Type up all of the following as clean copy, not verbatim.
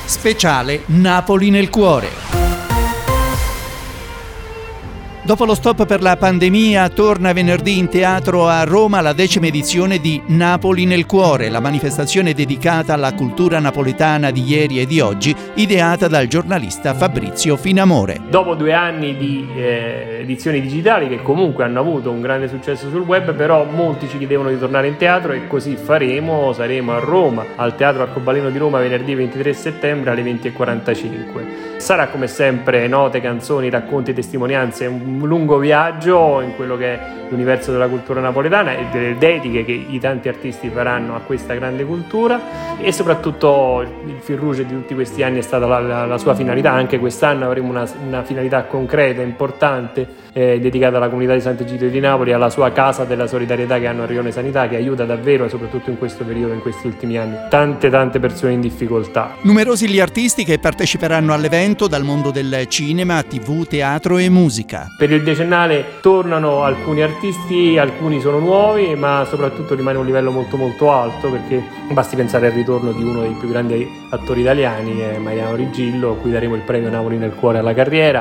Speciale Napoli nel cuore. Dopo lo stop per la pandemia, torna venerdì in teatro a Roma la 10ª edizione di Napoli nel cuore, la manifestazione dedicata alla cultura napoletana di ieri e di oggi, ideata dal giornalista Fabrizio Finamore. Dopo 2 anni di edizioni digitali che comunque hanno avuto un grande successo sul web, però molti ci chiedevano di tornare in teatro e così faremo. Saremo a Roma, al Teatro Arcobaleno di Roma, venerdì 23 settembre alle 20:45. Sarà come sempre note, canzoni, racconti e testimonianze, un lungo viaggio in quello che è l'universo della cultura napoletana e delle dediche che i tanti artisti faranno a questa grande cultura, e soprattutto il fil rouge di tutti questi anni è stata la sua finalità. Anche quest'anno avremo una finalità concreta, importante, dedicata alla comunità di Sant'Egidio di Napoli, alla sua casa della solidarietà che hanno a Rione Sanità, che aiuta davvero, e soprattutto in questo periodo, in questi ultimi anni, tante persone in difficoltà. Numerosi gli artisti che parteciperanno all'evento dal mondo del cinema, TV, teatro e musica. Per il decennale tornano alcuni artisti, alcuni sono nuovi, ma soprattutto rimane un livello molto molto alto, perché basti pensare al ritorno di uno dei più grandi attori italiani, Mariano Rigillo, a cui daremo il premio Napoli nel cuore alla carriera,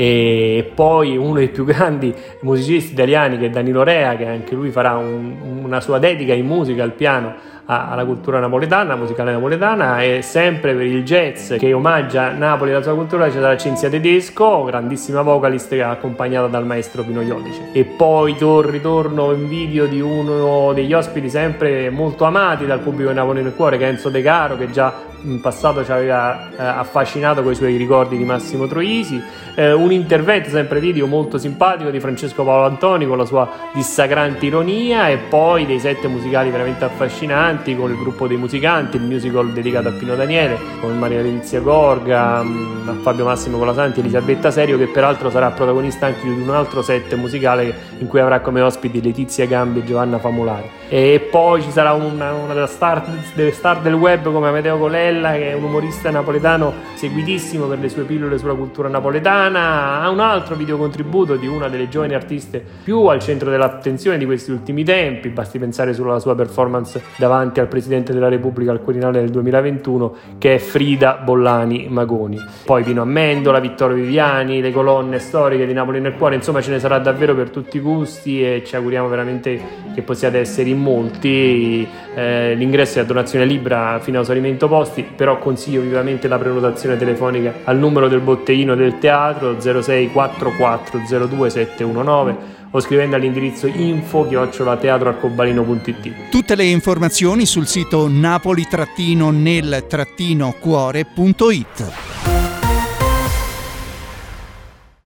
e poi uno dei più grandi musicisti italiani, che è Danilo Rea, che anche lui farà una sua dedica in musica al piano alla cultura napoletana, musicale napoletana. E sempre per il jazz, che omaggia Napoli e la sua cultura, c'è la Cinzia Tedesco, grandissima vocalist, accompagnata dal maestro Pino Iodice. E poi ritorno in video di uno degli ospiti sempre molto amati dal pubblico di Napoli nel cuore, che è Enzo De Caro, che già in passato ci aveva affascinato con i suoi ricordi di Massimo Troisi. Un intervento sempre video molto simpatico di Francesco Paolo Antoni con la sua dissacrante ironia, e poi dei set musicali veramente affascinanti con il gruppo dei musicanti, il musical dedicato a Pino Daniele con Maria Letizia Gorga, Fabio Massimo Colasanti, Elisabetta Serio, che peraltro sarà protagonista anche di un altro set musicale in cui avrà come ospiti Letizia Gambi e Giovanna Famolari. E poi ci sarà una delle star del web come Amedeo Colella, che è un umorista napoletano seguitissimo per le sue pillole sulla cultura napoletana. Ha un altro video contributo di una delle giovani artiste più al centro dell'attenzione di questi ultimi tempi, basti pensare solo alla sua performance davanti al Presidente della Repubblica al Quirinale del 2021, che è Frida Bollani Magoni. Poi Pino Amendola, Vittorio Viviani, le colonne storiche di Napoli nel cuore, insomma ce ne sarà davvero per tutti i gusti, e ci auguriamo veramente che possiate essere in molti. L'ingresso è a donazione libera fino a esaurimento posti, però consiglio vivamente la prenotazione telefonica al numero del botteghino del teatro 06 44 02 719 o scrivendo all'indirizzo info@teatroarcobaleno.it. Tutte le informazioni sul sito napoli-nel-cuore.it.